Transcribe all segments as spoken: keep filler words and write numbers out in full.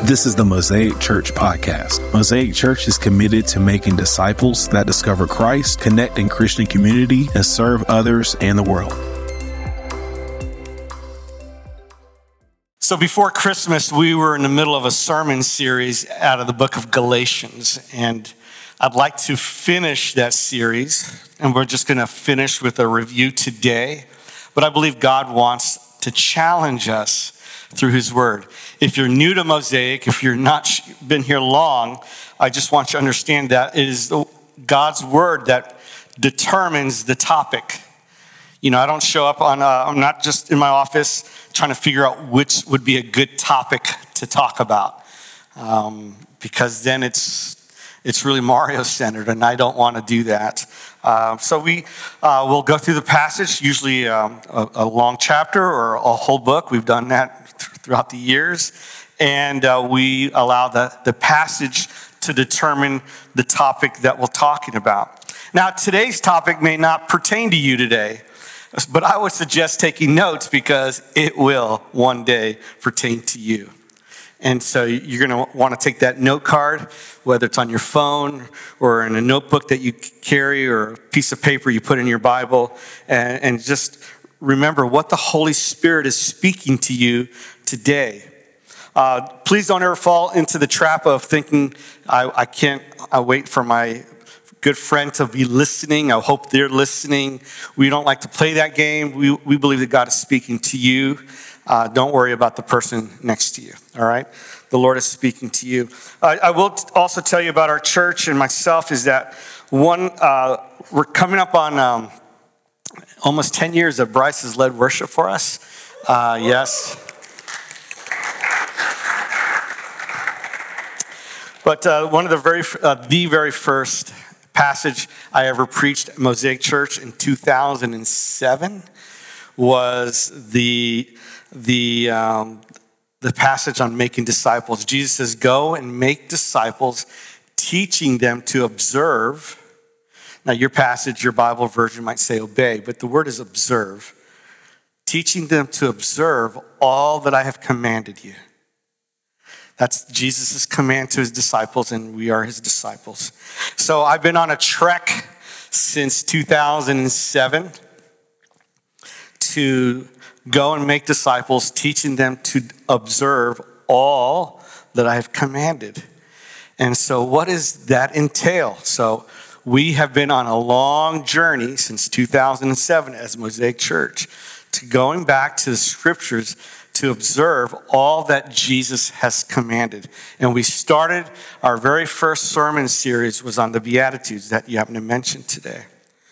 This is the Mosaic Church podcast. Mosaic Church is committed to making disciples that discover Christ, connect in Christian community, and serve others and the world. So before Christmas, we were in the middle of a sermon series out of the book of Galatians, and I'd like to finish that series, and we're just going to finish with a review today. But I believe God wants to challenge us through his word. If you're new to Mosaic, if you're not been here long, I just want you to understand that it is God's word that determines the topic. You know, I don't show up on, uh, I'm not just in my office trying to figure out which would be a good topic to talk about. Um, because then it's it's really Mario-centered, and I don't want to do that. Uh, so we uh, will go through the passage, usually um, a, a long chapter or a whole book. We've done that th- throughout the years. And uh, we allow the, the passage to determine the topic that we're talking about. Now, today's topic may not pertain to you today, but I would suggest taking notes because it will one day pertain to you. And so you're going to want to take that note card, whether it's on your phone or in a notebook that you carry or a piece of paper you put in your Bible, and, and just remember what the Holy Spirit is speaking to you today. Uh, please don't ever fall into the trap of thinking, I, I can't I wait for my good friend to be listening. I hope they're listening. We don't like to play that game. We, we believe that God is speaking to you. Uh, don't worry about the person next to you, all right? The Lord is speaking to you. Uh, I will t- also tell you about our church and myself is that one, uh, we're coming up on um, almost ten years that Bryce has led worship for us. Uh, yes. But uh, one of the very, uh, the very first passage I ever preached at Mosaic Church in two thousand seven was the the um, the passage on making disciples. Jesus says, "Go and make disciples, teaching them to observe." Now, your passage, your Bible version might say obey, but the word is observe. Teaching them to observe all that I have commanded you. That's Jesus' command to his disciples, and we are his disciples. So I've been on a trek since two thousand seven to go and make disciples, teaching them to observe all that I have commanded. And so what does that entail? So we have been on a long journey since two thousand seven as Mosaic Church to going back to the scriptures to observe all that Jesus has commanded. And we started, our very first sermon series was on the Beatitudes that you happen to mention today.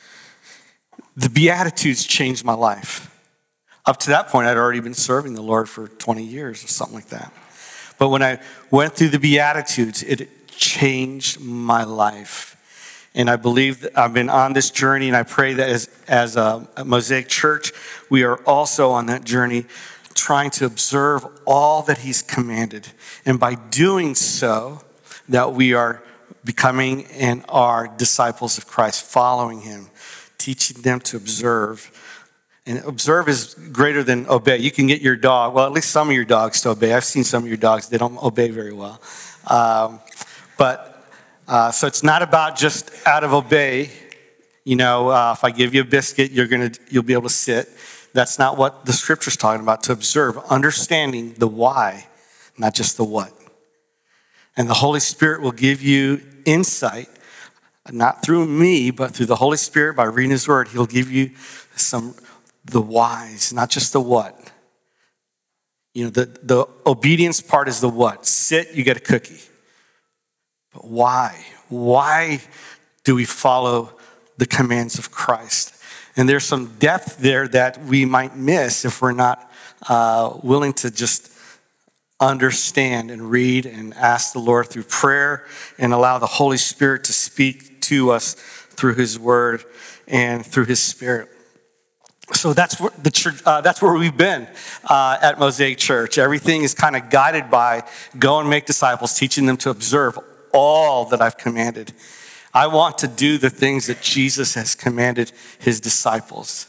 The Beatitudes changed my life. Up to that point, I'd already been serving the Lord for twenty years or something like that. But when I went through the Beatitudes, it changed my life. And I believe that I've been on this journey, and I pray that as, as a, a Mosaic Church, we are also on that journey trying to observe all that he's commanded. And by doing so, that we are becoming and are disciples of Christ, following him, teaching them to observe. And observe is greater than obey. You can get your dog, well, at least some of your dogs to obey. I've seen some of your dogs, they don't obey very well. Um, but, uh, so it's not about just out of obey. You know, uh, if I give you a biscuit, you're gonna, you'll be able to sit. That's not what the scripture's talking about. To observe, understanding the why, not just the what. And the Holy Spirit will give you insight, not through me, but through the Holy Spirit by reading his word. He'll give you some the whys, not just the what. You know, the, the obedience part is the what. Sit, you get a cookie. But why? Why do we follow the commands of Christ? And there's some depth there that we might miss if we're not uh, willing to just understand and read and ask the Lord through prayer and allow the Holy Spirit to speak to us through his word and through his spirit. So that's where the church, uh, that's where we've been uh, at Mosaic Church. Everything is kind of guided by go and make disciples, teaching them to observe all that I've commanded. I want to do the things that Jesus has commanded his disciples.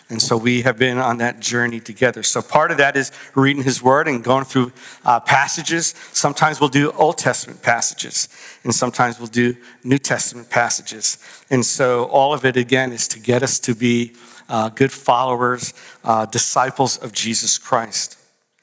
And so we have been on that journey together. So part of that is reading his word and going through uh, passages. Sometimes we'll do Old Testament passages, and sometimes we'll do New Testament passages. And so all of it, again, is to get us to be uh, good followers, uh, disciples of Jesus Christ.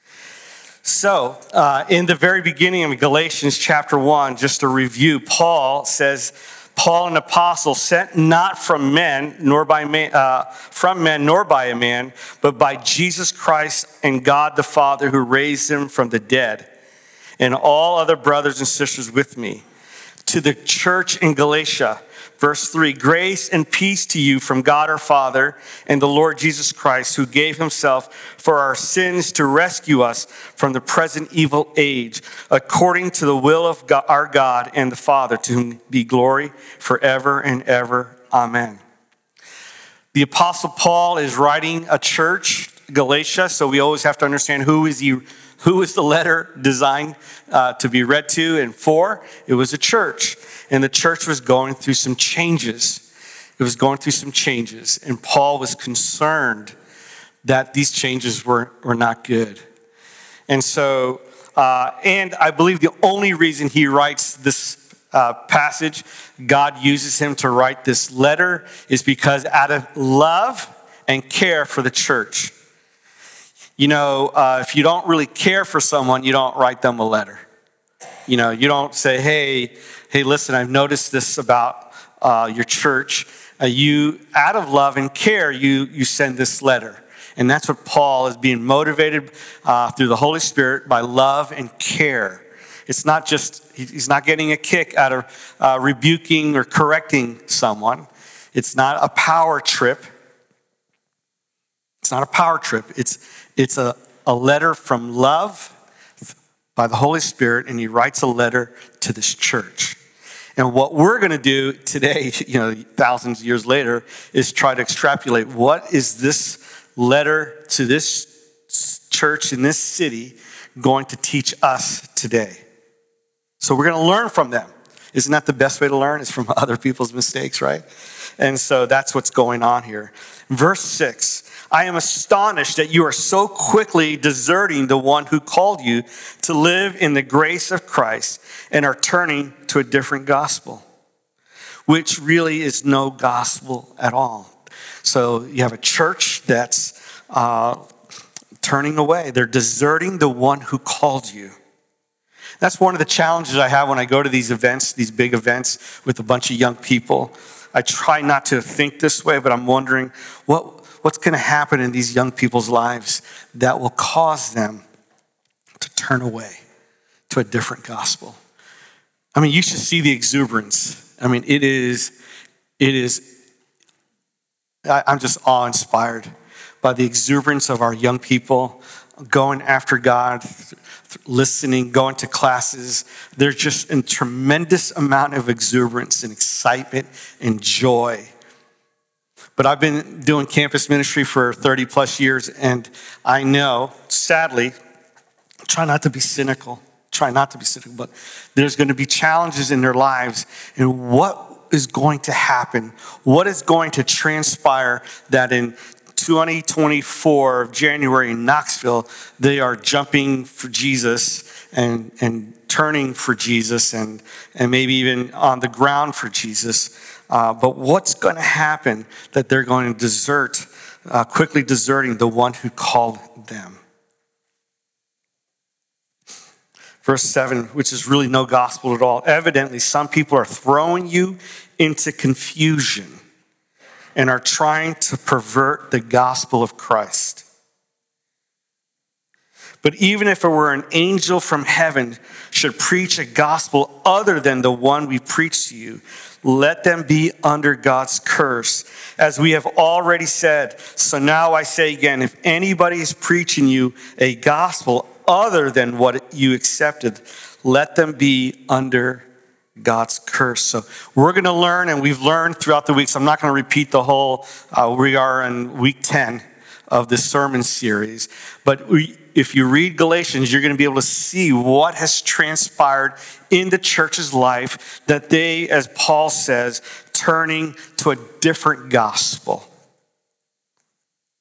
So uh, in the very beginning of Galatians chapter one, just to review, Paul says, Paul, an apostle, sent not from men, nor by man, uh, from men, nor by a man, but by Jesus Christ and God the Father, who raised him from the dead, and all other brothers and sisters with me, to the church in Galatia. Verse three, grace and peace to you from God our Father and the Lord Jesus Christ, who gave himself for our sins to rescue us from the present evil age, according to the will of God, our God and the Father, to whom be glory forever and ever. Amen. The Apostle Paul is writing a church, Galatia, so we always have to understand who is he, who is the letter designed uh, to be read to and for. It was a church. And the church was going through some changes. It was going through some changes. And Paul was concerned that these changes were, were not good. And so, uh, and I believe the only reason he writes this uh, passage, God uses him to write this letter, is because out of love and care for the church. You know, uh, if you don't really care for someone, you don't write them a letter. You know, you don't say, hey, hey, listen, I've noticed this about uh, your church. Uh, you, out of love and care, you you send this letter. And that's what Paul is being motivated uh, through the Holy Spirit by love and care. It's not just, he's not getting a kick out of uh, rebuking or correcting someone. It's not a power trip. It's not a power trip. It's, it's a, a letter from love by the Holy Spirit, and he writes a letter to this church. And what we're going to do today, you know, thousands of years later, is try to extrapolate what is this letter to this church in this city going to teach us today. So we're going to learn from them. Isn't that the best way to learn? Is from other people's mistakes, right? And so that's what's going on here. Verse six. I am astonished that you are so quickly deserting the one who called you to live in the grace of Christ and are turning to a different gospel, which really is no gospel at all. So you have a church that's uh, turning away. They're deserting the one who called you. That's one of the challenges I have when I go to these events, these big events with a bunch of young people. I try not to think this way, but I'm wondering what What's going to happen in these young people's lives that will cause them to turn away to a different gospel? I mean, you should see the exuberance. I mean, it is, it is, I'm just awe-inspired by the exuberance of our young people going after God, listening, going to classes. There's just a tremendous amount of exuberance and excitement and joy. But I've been doing campus ministry for thirty plus years, and I know, sadly, try not to be cynical, try not to be cynical, but there's going to be challenges in their lives. And what is going to happen? What is going to transpire that in twenty twenty-four of January in Knoxville, they are jumping for Jesus and, and turning for Jesus and, and maybe even on the ground for Jesus. Uh, but what's going to happen that they're going to desert, uh, quickly deserting the one who called them? Verse seven, which is really no gospel at all. Evidently, some people are throwing you into confusion and are trying to pervert the gospel of Christ. But even if it were an angel from heaven should preach a gospel other than the one we preach to you, let them be under God's curse, as we have already said. So now I say again, if anybody is preaching you a gospel other than what you accepted, let them be under God's curse. So we're going to learn, and we've learned throughout the weeks. I'm not going to repeat the whole, uh, we are in week ten of this sermon series. But we, if you read Galatians, you're going to be able to see what has transpired in the church's life, that they, as Paul says, turning to a different gospel.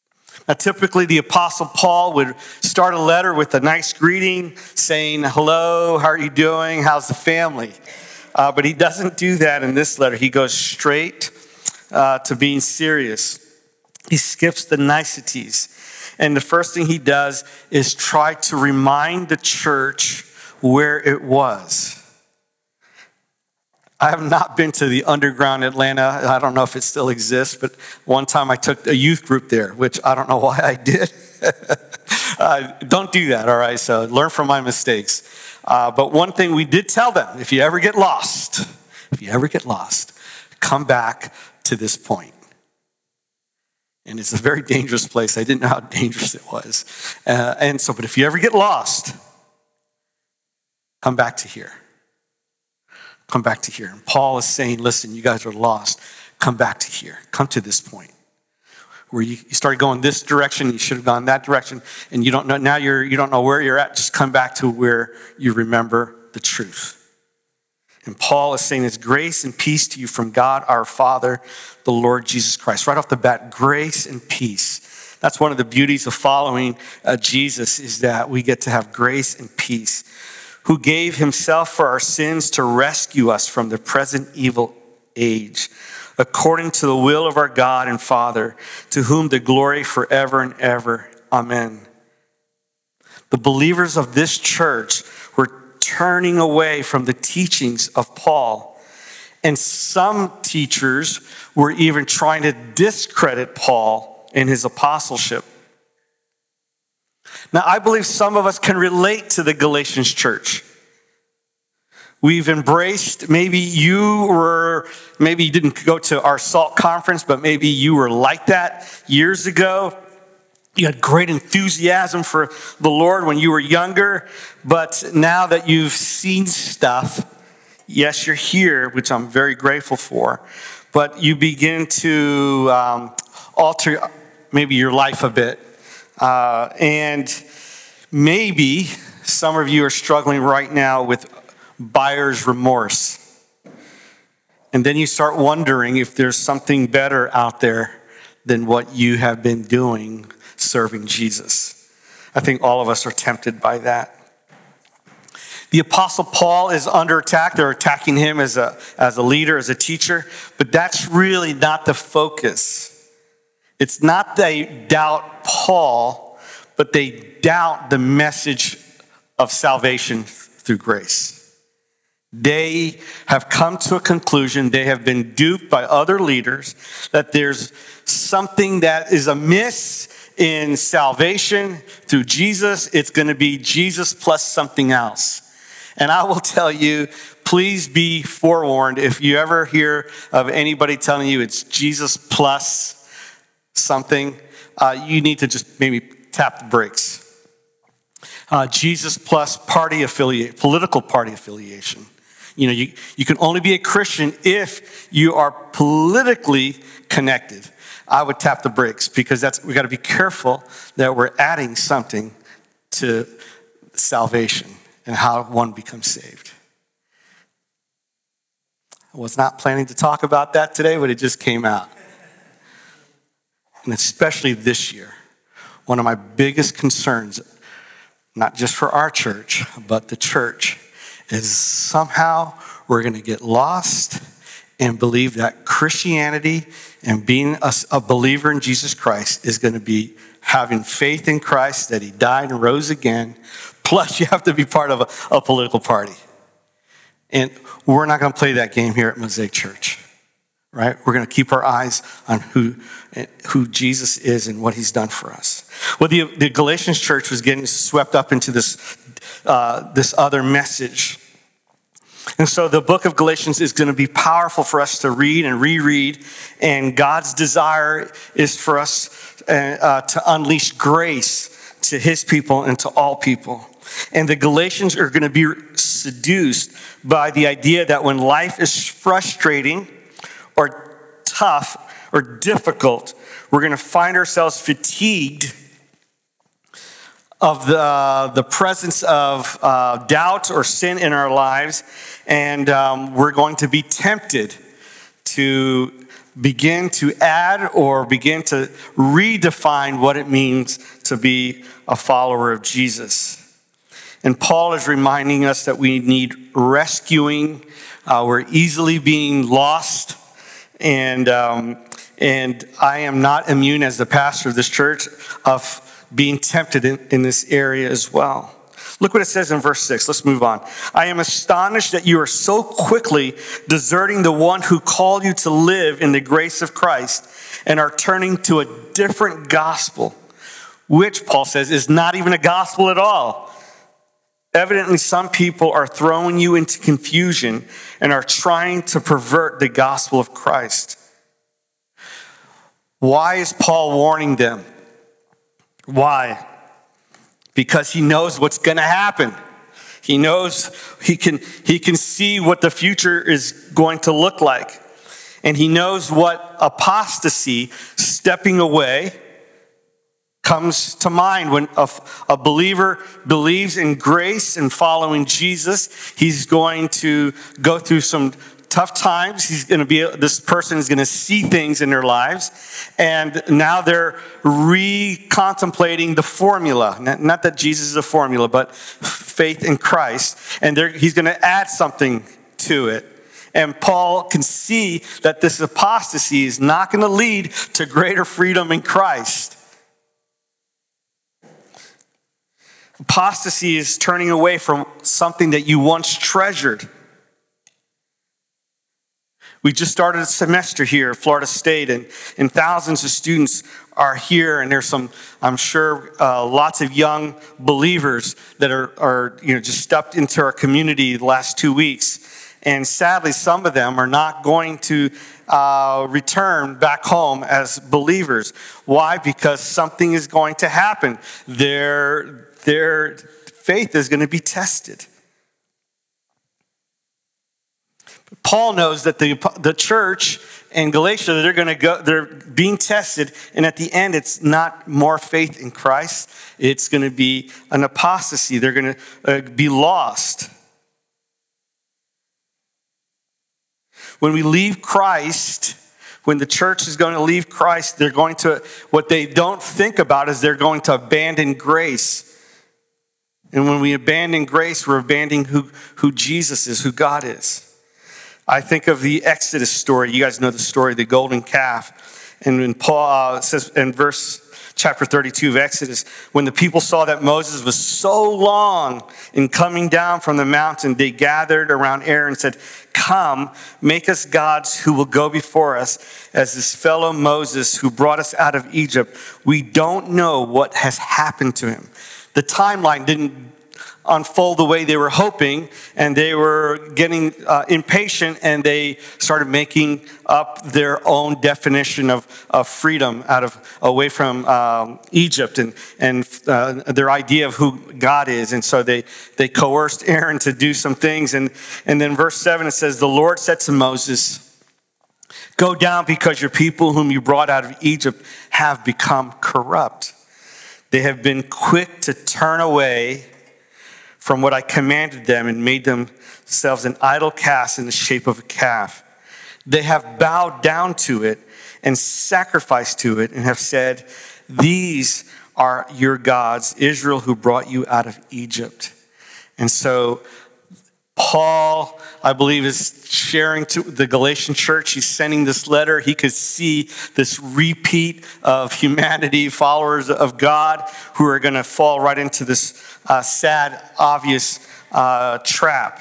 Now, typically, the Apostle Paul would start a letter with a nice greeting saying, hello, how are you doing? How's the family? Uh, but he doesn't do that in this letter. He goes straight uh, to being serious. He skips the niceties. And the first thing he does is try to remind the church where it was. I have not been to the underground Atlanta. I don't know if it still exists, but one time I took a youth group there, which I don't know why I did. uh, don't do that, all right? So learn from my mistakes. Uh, but one thing we did tell them, if you ever get lost, if you ever get lost, come back to this point. And it's a very dangerous place. I didn't know how dangerous it was. Uh, and so, but if you ever get lost, come back to here. Come back to here. And Paul is saying, listen, you guys are lost. Come back to here. Come to this point where you, you started going this direction, you should have gone that direction, and you don't know, now you're, you don't know where you're at. Just come back to where you remember the truth. And Paul is saying it's grace and peace to you from God our Father, the Lord Jesus Christ. Right off the bat, grace and peace. That's one of the beauties of following uh, Jesus, is that we get to have grace and peace, who gave himself for our sins to rescue us from the present evil age, according to the will of our God and Father, to whom the glory forever and ever. Amen. The believers of this church were turning away from the teachings of Paul. And some teachers were even trying to discredit Paul in his apostleship. Now, I believe some of us can relate to the Galatians church. We've embraced, maybe you were, maybe you didn't go to our SALT conference, but maybe you were like that years ago. You had great enthusiasm for the Lord when you were younger, but now that you've seen stuff, yes, you're here, which I'm very grateful for, but you begin to um, alter maybe your life a bit. Uh, and maybe some of you are struggling right now with buyer's remorse. And then you start wondering if there's something better out there than what you have been doing serving Jesus. I think all of us are tempted by that. The Apostle Paul is under attack. They're attacking him as a, as a leader, as a teacher, but that's really not the focus. It's not they doubt Paul, but they doubt the message of salvation through grace. They have come to a conclusion, they have been duped by other leaders, that there's something that is amiss in salvation through Jesus. It's going to be Jesus plus something else. And I will tell you, please be forewarned, if you ever hear of anybody telling you it's Jesus plus something, uh, you need to just maybe tap the brakes. Uh, Jesus plus party affiliate, political party affiliation. You know, you, you can only be a Christian if you are politically connected. I would tap the brakes, because that's, we got to be careful that we're adding something to salvation and how one becomes saved. I was not planning to talk about that today, but it just came out. And especially this year, one of my biggest concerns, not just for our church, but the church, is somehow we're going to get lost and believe that Christianity and being a, a believer in Jesus Christ is going to be having faith in Christ, that he died and rose again, plus you have to be part of a, a political party. And we're not going to play that game here at Mosaic Church, right? We're going to keep our eyes on who, who Jesus is and what he's done for us. Well, the, the Galatians church was getting swept up into this, uh, this other message. And so the book of Galatians is going to be powerful for us to read and reread. And God's desire is for us uh, to unleash grace to his people and to all people. And the Galatians are going to be seduced by the idea that when life is frustrating or tough or difficult, we're going to find ourselves fatigued of the, the presence of uh, doubt or sin in our lives, and um, we're going to be tempted to begin to add or begin to redefine what it means to be a follower of Jesus. And Paul is reminding us that we need rescuing. Uh, we're easily being lost. And, um, and I am not immune as the pastor of this church of being tempted in, in this area as well. Look what it says in verse six. Let's move on. I am astonished that you are so quickly deserting the one who called you to live in the grace of Christ and are turning to a different gospel, which, Paul says, is not even a gospel at all. Evidently, some people are throwing you into confusion and are trying to pervert the gospel of Christ. Why is Paul warning them? Why? Because he knows what's going to happen. He knows he can, he can see what the future is going to look like. And he knows what apostasy, stepping away, comes to mind. When a, a believer believes in grace and following Jesus, he's going to go through some tough times. He's going to be, this person is going to see things in their lives. And now they're re-contemplating the formula. Not that Jesus is a formula, but faith in Christ. And he's going to add something to it. And Paul can see that this apostasy is not going to lead to greater freedom in Christ. Apostasy is turning away from something that you once treasured. We just started a semester here at Florida State, and, and thousands of students are here, and there's some, I'm sure, uh, lots of young believers that are, are, you know, just stepped into our community the last two weeks. And sadly, some of them are not going to uh, return back home as believers. Why? Because something is going to happen. Their, their faith is going to be tested. Paul knows that the, the church in Galatia, they're going to go, they're being tested, and at the end, it's not more faith in Christ. It's going to be an apostasy. They're going to uh, be lost. When we leave Christ, when the church is going to leave Christ, they're going to, what they don't think about is they're going to abandon grace. And when we abandon grace, we're abandoning who, who Jesus is, who God is. I think of the Exodus story. You guys know the story of the golden calf. And when Paul uh, says in verse chapter thirty-two of Exodus, when the people saw that Moses was so long in coming down from the mountain, they gathered around Aaron and said, "Come, make us gods who will go before us as this fellow Moses who brought us out of Egypt. We don't know what has happened to him." The timeline didn't unfold the way they were hoping, and they were getting uh, impatient, and they started making up their own definition of, of freedom out of away from um, Egypt and and uh, their idea of who God is. And so they they coerced Aaron to do some things. And and then verse seven, it says, "The Lord said to Moses, 'Go down, because your people whom you brought out of Egypt have become corrupt. They have been quick to turn away from what I commanded them and made themselves an idol cast in the shape of a calf. They have bowed down to it and sacrificed to it and have said, these are your gods, Israel, who brought you out of Egypt.'" And so Paul, I believe, is sharing to the Galatian church. He's sending this letter. He could see this repeat of humanity, followers of God, who are going to fall right into this uh, sad, obvious uh, trap.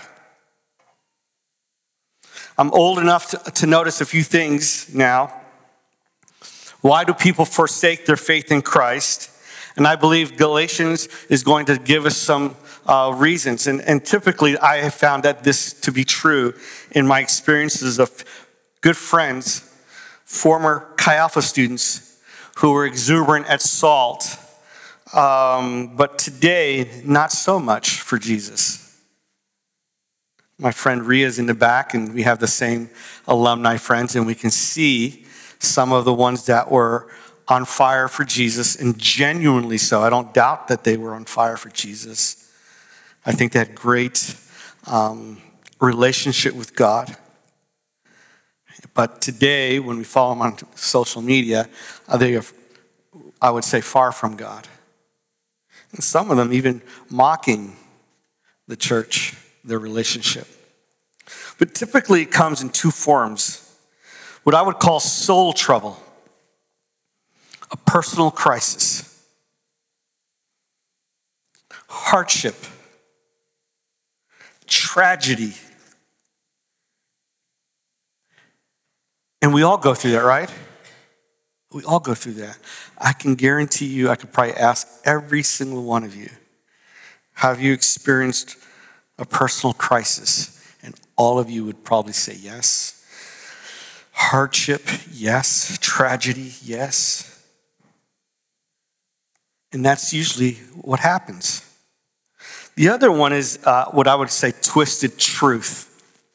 I'm old enough to, to notice a few things now. Why do people forsake their faith in Christ? And I believe Galatians is going to give us some Uh, reasons. And, and typically, I have found that this to be true in my experiences of good friends, former Chi Alpha students who were exuberant at SALT, um, but today, not so much for Jesus. My friend Ria's in the back, and we have the same alumni friends, and we can see some of the ones that were on fire for Jesus, and genuinely so. I don't doubt that they were on fire for Jesus. I think they had great um, relationship with God. But today, when we follow them on social media, they are, I would say, far from God. And some of them even mocking the church, their relationship. But typically it comes in two forms. What I would call soul trouble, a personal crisis, hardship, tragedy. And we all go through that, right? We all go through that. I can guarantee you, I could probably ask every single one of you, have you experienced a personal crisis? And all of you would probably say yes. Hardship, yes. Tragedy, yes. And that's usually what happens. The other one is uh, what I would say twisted truth.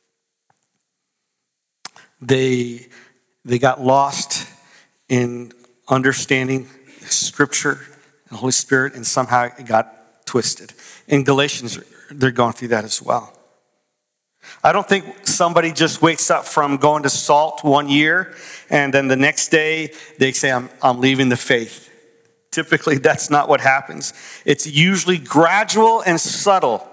They, they got lost in understanding Scripture and the Holy Spirit, and somehow it got twisted. In Galatians, they're going through that as well. I don't think somebody just wakes up from going to SALT one year and then the next day they say, I'm, I'm leaving the faith. Typically, that's not what happens. It's usually gradual and subtle.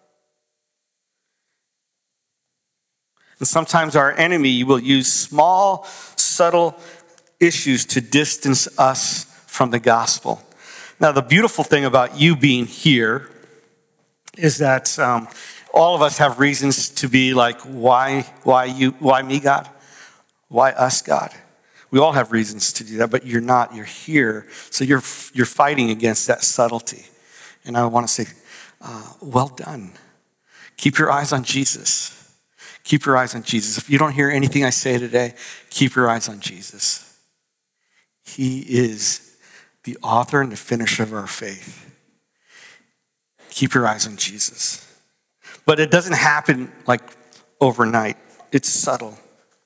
And sometimes our enemy will use small, subtle issues to distance us from the gospel. Now, the beautiful thing about you being here is that um, all of us have reasons to be like, why, why you, why me, God? Why us, God? We all have reasons to do that, but you're not. You're here, so you're you're fighting against that subtlety. And I want to say, uh, well done. Keep your eyes on Jesus. Keep your eyes on Jesus. If you don't hear anything I say today, keep your eyes on Jesus. He is the author and the finisher of our faith. Keep your eyes on Jesus. But it doesn't happen like overnight. It's subtle.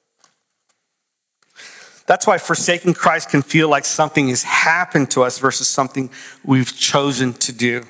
That's why forsaking Christ can feel like something has happened to us versus something we've chosen to do.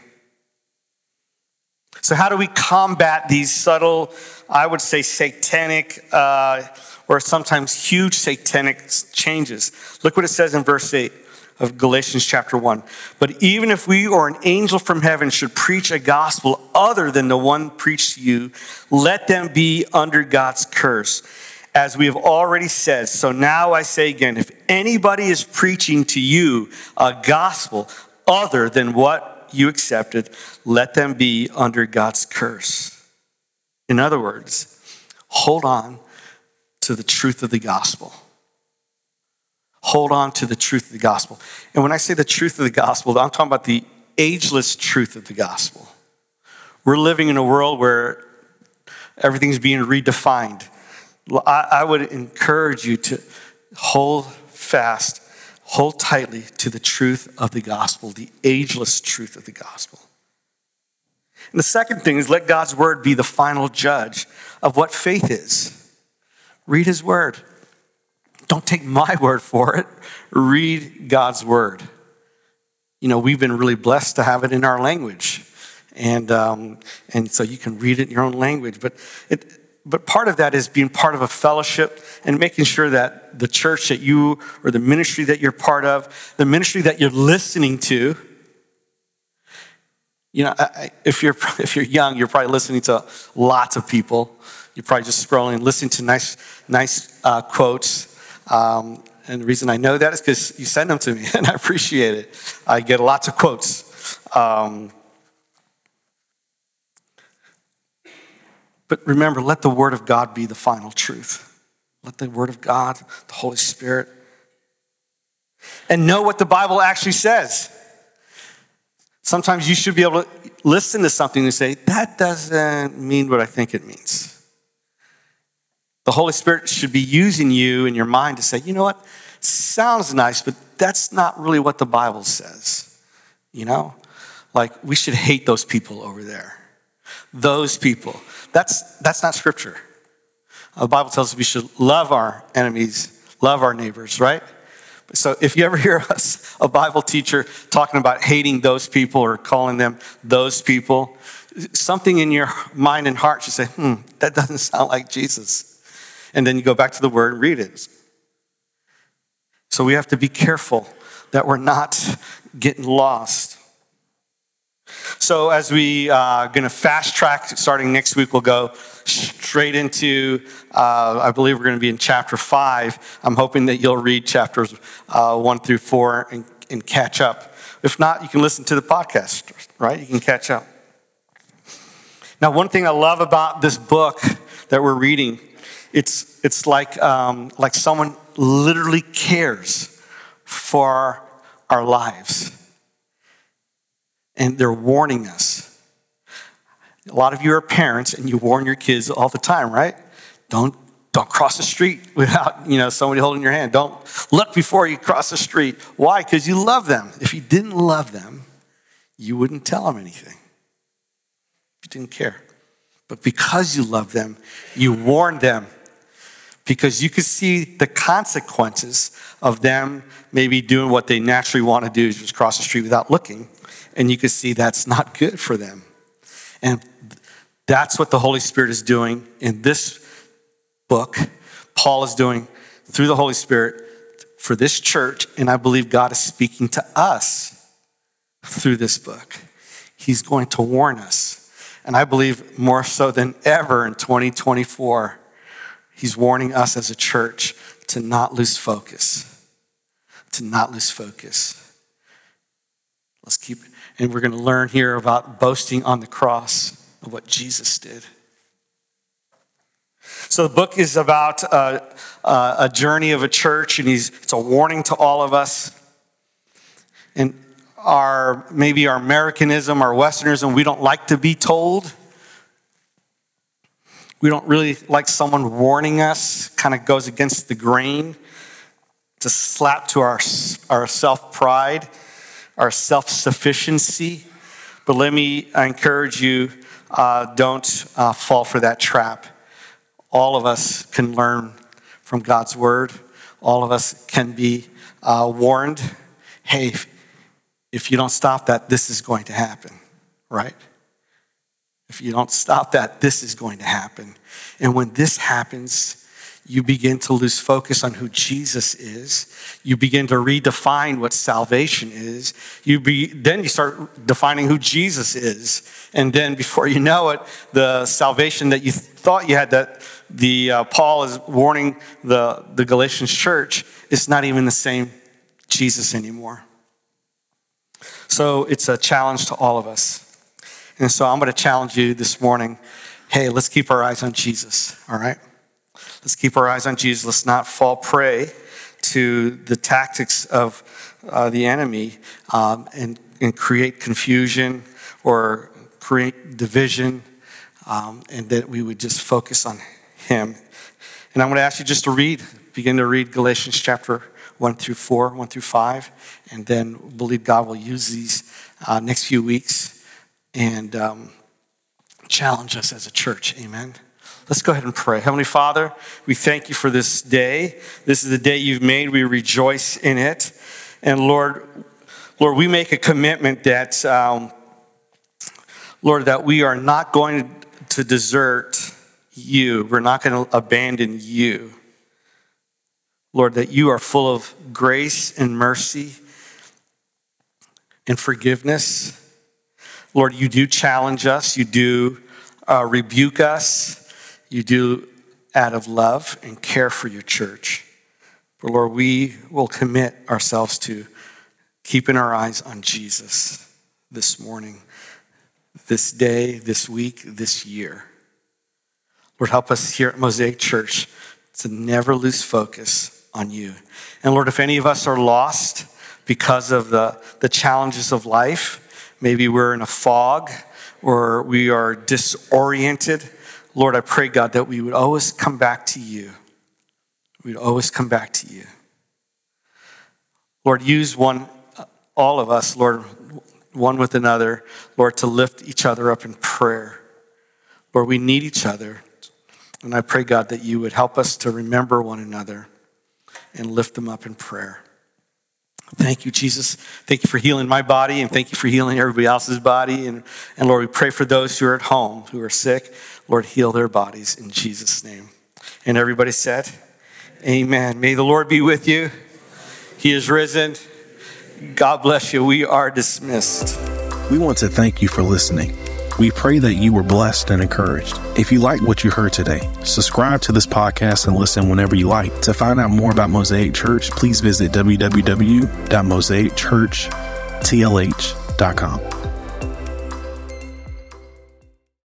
So how do we combat these subtle, I would say satanic, uh, or sometimes huge satanic changes? Look what it says in verse eight of Galatians chapter one. But even if we or an angel from heaven should preach a gospel other than the one preached to you, let them be under God's curse. As we have already said, so now I say again, if anybody is preaching to you a gospel other than what you accepted, let them be under God's curse. In other words, hold on to the truth of the gospel. Hold on to the truth of the gospel. And when I say the truth of the gospel, I'm talking about the ageless truth of the gospel. We're living in a world where everything's being redefined. I would encourage you to hold fast, hold tightly to the truth of the gospel, the ageless truth of the gospel. And the second thing is let God's word be the final judge of what faith is. Read his word. Don't take my word for it. Read God's word. You know, we've been really blessed to have it in our language. And um, and so you can read it in your own language. But it But part of that is being part of a fellowship and making sure that the church that you, or the ministry that you're part of, the ministry that you're listening to, you know, if you're if you're young, you're probably listening to lots of people. You're probably just scrolling, listening to nice nice uh, quotes. Um, and the reason I know that is because you send them to me, and I appreciate it. I get lots of quotes. Um, But remember, let the word of God be the final truth. Let the word of God, the Holy Spirit, and know what the Bible actually says. Sometimes you should be able to listen to something and say, that doesn't mean what I think it means. The Holy Spirit should be using you in your mind to say, you know what, sounds nice, but that's not really what the Bible says. You know, like we should hate those people over there. Those people. That's that's not scripture. The Bible tells us we should love our enemies, love our neighbors, right? So if you ever hear us, a Bible teacher talking about hating those people or calling them those people, something in your mind and heart should say, hmm, that doesn't sound like Jesus. And then you go back to the word and read it. So we have to be careful that we're not getting lost. So as we are uh, going to fast track, starting next week, we'll go straight into, uh, I believe we're going to be in chapter five. I'm hoping that you'll read chapters uh, one through four and, and catch up. If not, you can listen to the podcast, right? You can catch up. Now, one thing I love about this book that we're reading, it's it's like um, like someone literally cares for our lives. And they're warning us. A lot of you are parents and you warn your kids all the time, right? Don't don't cross the street without, you know, somebody holding your hand. Don't look before you cross the street. Why? Because you love them. If you didn't love them, you wouldn't tell them anything. You didn't care. But because you love them, you warn them. Because you could see the consequences of them maybe doing what they naturally want to do, just cross the street without looking. And you can see that's not good for them. And that's what the Holy Spirit is doing in this book. Paul is doing through the Holy Spirit for this church. And I believe God is speaking to us through this book. He's going to warn us. And I believe more so than ever in twenty twenty-four, he's warning us as a church to not lose focus. To not lose focus. Let's keep it. And we're going to learn here about boasting on the cross of what Jesus did. So the book is about uh, uh, a journey of a church, and he's, it's a warning to all of us. And our maybe our Americanism, our Westernism, we don't like to be told. We don't really like someone warning us. Kind of goes against the grain. It's a slap to our, our self-pride, our self-sufficiency. But let me encourage you, uh, don't uh, fall for that trap. All of us can learn from God's word. All of us can be uh, warned. Hey, if, if you don't stop that, this is going to happen, right? If you don't stop that, this is going to happen. And when this happens, you begin to lose focus on who Jesus is. You begin to redefine what salvation is. You be, then you start defining who Jesus is. And then before you know it, the salvation that you thought you had, that the uh, Paul is warning the, the Galatians church, is not even the same Jesus anymore. So it's a challenge to all of us. And so I'm going to challenge you this morning. Hey, let's keep our eyes on Jesus, all right? Let's keep our eyes on Jesus. Let's not fall prey to the tactics of uh, the enemy um, and, and create confusion or create division, um, and that we would just focus on him. And I'm going to ask you just to read, begin to read Galatians chapter one through four, one through five, and then believe God will use these uh, next few weeks and um, challenge us as a church. Amen. Let's go ahead and pray. Heavenly Father, we thank you for this day. This is the day you've made. We rejoice in it. And Lord, Lord, we make a commitment that, um, Lord, that we are not going to desert you. We're not going to abandon you. Lord, that you are full of grace and mercy and forgiveness. Lord, you do challenge us. You do uh, rebuke us. You do out of love and care for your church. But Lord, we will commit ourselves to keeping our eyes on Jesus this morning, this day, this week, this year. Lord, help us here at Mosaic Church to never lose focus on you. And Lord, if any of us are lost because of the, the challenges of life, maybe we're in a fog or we are disoriented, Lord, I pray, God, that we would always come back to you. We'd always come back to you. Lord, use one, all of us, Lord, one with another, Lord, to lift each other up in prayer. Lord, we need each other. And I pray, God, that you would help us to remember one another and lift them up in prayer. Thank you, Jesus. Thank you for healing my body, and thank you for healing everybody else's body. And, and Lord, we pray for those who are at home, who are sick. Lord, heal their bodies in Jesus' name. And everybody said, amen. May the Lord be with you. He is risen. God bless you. We are dismissed. We want to thank you for listening. We pray that you were blessed and encouraged. If you like what you heard today, subscribe to this podcast and listen whenever you like. To find out more about Mosaic Church, please visit w w w dot mosaic church t l h dot com.